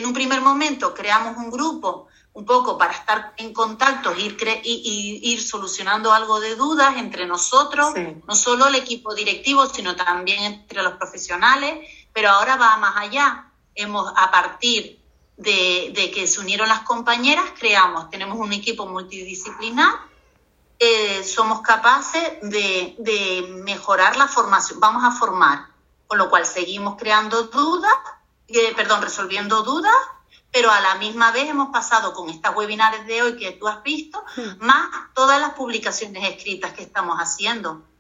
en un primer momento creamos un grupo un poco para estar en contacto, ir solucionando algo de dudas entre nosotros, no solo el equipo directivo, sino también entre los profesionales, pero ahora va más allá. A partir de que se unieron las compañeras, tenemos un equipo multidisciplinar, somos capaces de mejorar la formación, vamos a formar, con lo cual seguimos resolviendo dudas, pero a la misma vez hemos pasado con estas webinars de hoy que tú has visto, más todas las publicaciones escritas que estamos haciendo.